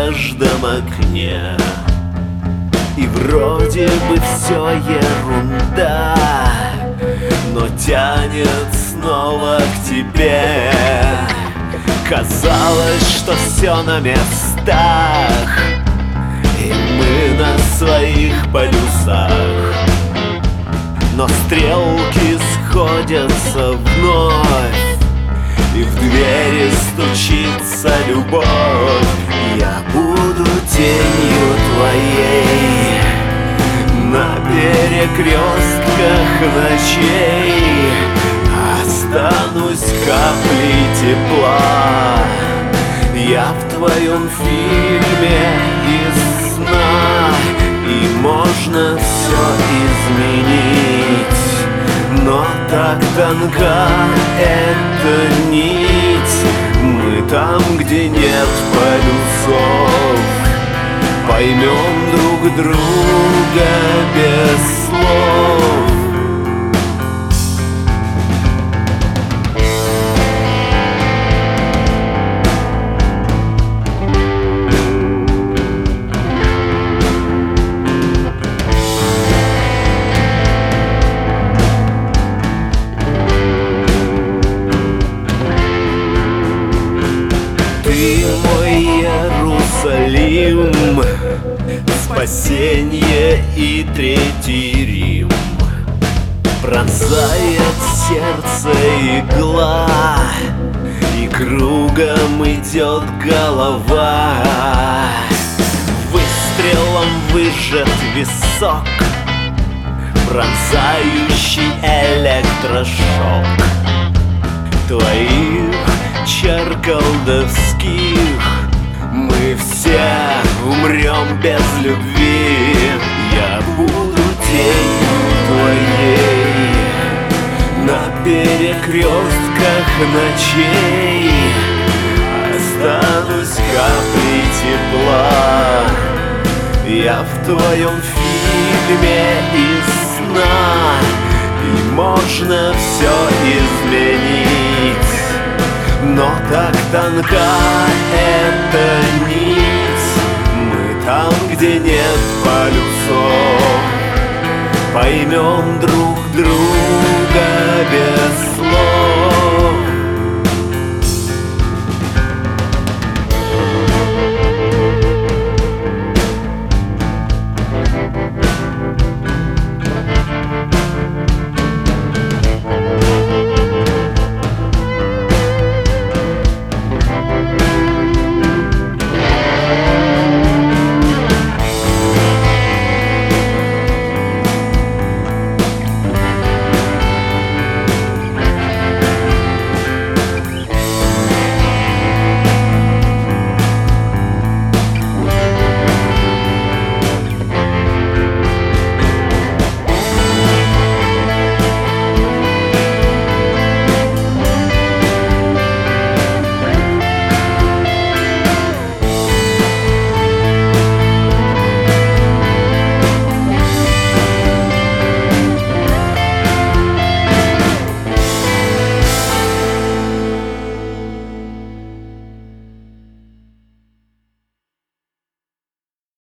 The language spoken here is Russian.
каждом окне. И вроде бы все ерунда, но тянет снова к тебе. Казалось, что все на местах, и мы на своих полюсах. Но стрелки сходятся вновь, и в двери стучится любовь. Я буду тенью твоей на перекрестках ночей, останусь каплей тепла. Я в твоем фильме из сна, и можно все изменить, но так тонка эта нить. Мы там, где нет полюсов, поймем друг друга без слов. Ты мой Иерусалим, спасенье и Третий Рим. Пронзает сердце игла, и кругом идет голова. Выстрелом выжжет висок, пронзающий электрошок твоих чар колдовских. Мы все умрем без любви. Я буду тенью твоей на перекрестках ночей, останусь каплей тепла. Я в твоем фильме из сна, и можно все изменить, но так тонка эта нить. Мы там, где нет полюсов, поймем друг друга без слов.